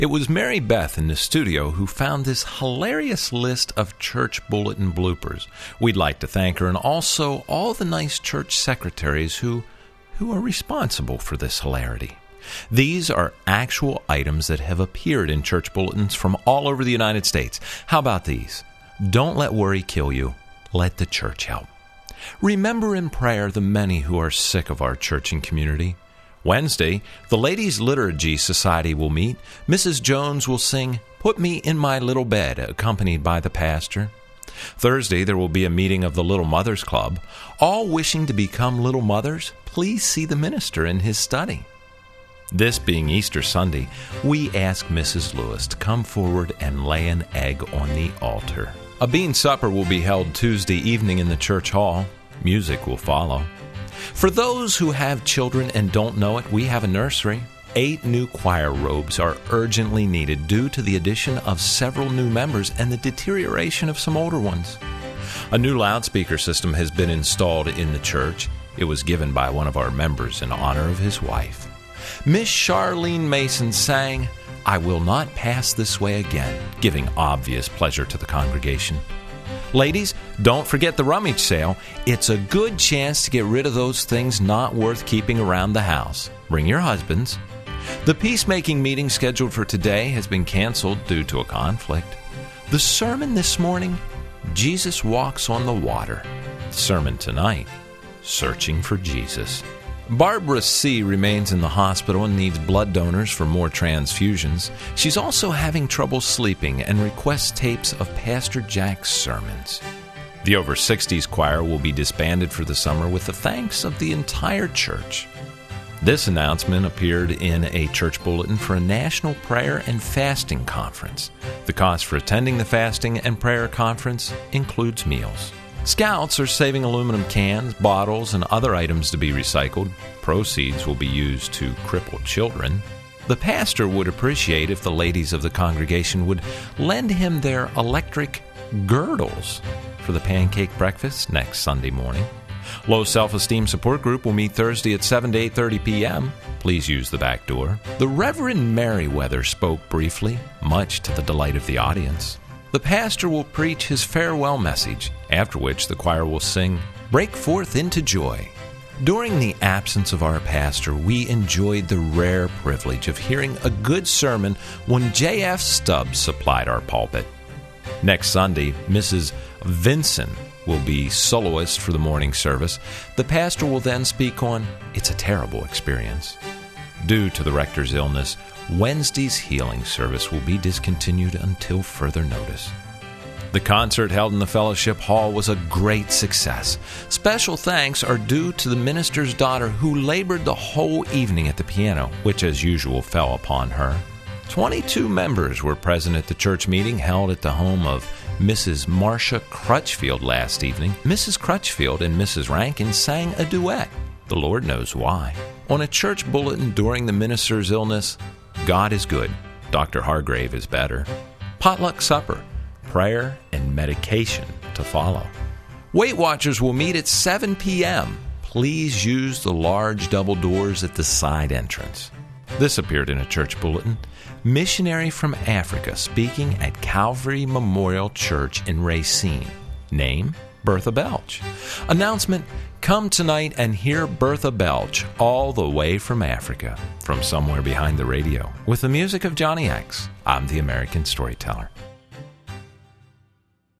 It was Mary Beth in the studio who found this hilarious list of church bulletin bloopers. We'd like to thank her and also all the nice church secretaries who are responsible for this hilarity. These are actual items that have appeared in church bulletins from all over the United States. How about these? Don't let worry kill you. Let the church help. Remember in prayer the many who are sick of our church and community. Wednesday, the Ladies' Liturgy Society will meet. Mrs. Jones will sing, "Put Me in My Little Bed," accompanied by the pastor. Thursday, there will be a meeting of the Little Mothers Club. All wishing to become little mothers, please see the minister in his study. This being Easter Sunday, we ask Mrs. Lewis to come forward and lay an egg on the altar. A bean supper will be held Tuesday evening in the church hall. Music will follow. For those who have children and don't know it, we have a nursery. 8 new choir robes are urgently needed due to the addition of several new members and the deterioration of some older ones. A new loudspeaker system has been installed in the church. It was given by one of our members in honor of his wife. Miss Charlene Mason sang, "I Will Not Pass This Way Again," giving obvious pleasure to the congregation. Ladies, don't forget the rummage sale. It's a good chance to get rid of those things not worth keeping around the house. Bring your husbands. The peacemaking meeting scheduled for today has been canceled due to a conflict. The sermon this morning, Jesus Walks on the Water. The sermon tonight, Searching for Jesus. Barbara C. remains in the hospital and needs blood donors for more transfusions. She's also having trouble sleeping and requests tapes of Pastor Jack's sermons. The Over 60s choir will be disbanded for the summer with the thanks of the entire church. This announcement appeared in a church bulletin for a national prayer and fasting conference. The cost for attending the fasting and prayer conference includes meals. Scouts are saving aluminum cans, bottles, and other items to be recycled. Proceeds will be used to cripple children. The pastor would appreciate if the ladies of the congregation would lend him their electric girdles for the pancake breakfast next Sunday morning. Low Self-Esteem Support Group will meet Thursday at 7 to 8:30 p.m. Please use the back door. The Reverend Merriweather spoke briefly, much to the delight of the audience. The pastor will preach his farewell message, after which the choir will sing, "Break Forth into Joy." During the absence of our pastor, we enjoyed the rare privilege of hearing a good sermon when J.F. Stubbs supplied our pulpit. Next Sunday, Mrs. Vinson will be soloist for the morning service. The pastor will then speak on "It's a Terrible Experience." Due to the rector's illness, Wednesday's healing service will be discontinued until further notice. The concert held in the fellowship hall was a great success. Special thanks are due to the minister's daughter who labored the whole evening at the piano, which as usual fell upon her. 22 members were present at the church meeting held at the home of Mrs. Marcia Crutchfield last evening. Mrs. Crutchfield and Mrs. Rankin sang a duet. The Lord knows why. On a church bulletin during the minister's illness, God is good. Dr. Hargrave is better. Potluck supper, prayer, and medication to follow. Weight Watchers will meet at 7 p.m. Please use the large double doors at the side entrance. This appeared in a church bulletin. Missionary from Africa speaking at Calvary Memorial Church in Racine. Name, Bertha Belch. Announcement, come tonight and hear Bertha Belch all the way from Africa, from somewhere behind the radio, with the music of Johnny X. I'm the American Storyteller.